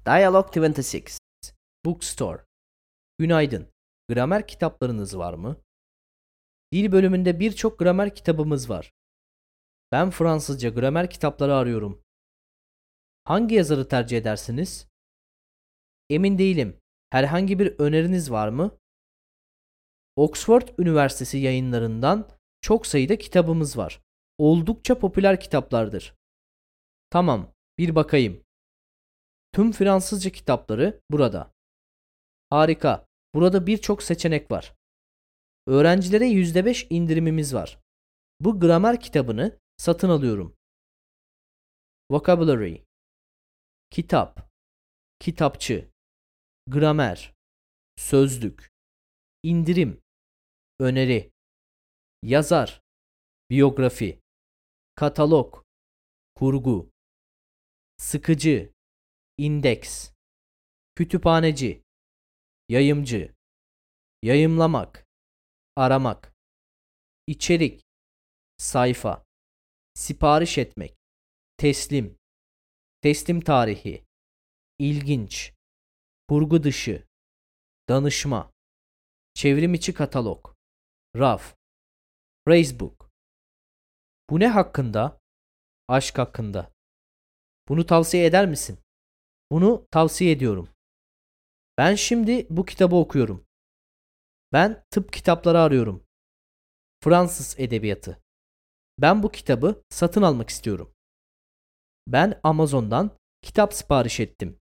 Dialogue 26. Bookstore. Günaydın. Gramer kitaplarınız var mı? Dil bölümünde birçok gramer kitabımız var. Ben Fransızca gramer kitapları arıyorum. Hangi yazarı tercih edersiniz? Emin değilim. Herhangi bir öneriniz var mı? Oxford Üniversitesi yayınlarından çok sayıda kitabımız var. Oldukça popüler kitaplardır. Tamam, bir bakayım. Tüm Fransızca kitapları burada. Harika. Burada birçok seçenek var. Öğrencilere %5 indirimimiz var. Bu gramer kitabını satın alıyorum. Vocabulary. Kitap, kitapçı, gramer, sözlük, indirim, öneri, yazar, biyografi, katalog, kurgu, sıkıcı, indeks, kütüphaneci, yayımcı, yayımlamak, aramak, içerik, sayfa, sipariş etmek, teslim, teslim tarihi, ilginç, kurgu dışı, danışma, çevrim içi katalog, raf, phrasebook. Bu ne hakkında? Aşk hakkında. Bunu tavsiye eder misin? Bunu tavsiye ediyorum. Ben şimdi bu kitabı okuyorum. Ben tıp kitapları arıyorum. Fransız edebiyatı. Ben bu kitabı satın almak istiyorum. Ben Amazon'dan kitap sipariş ettim.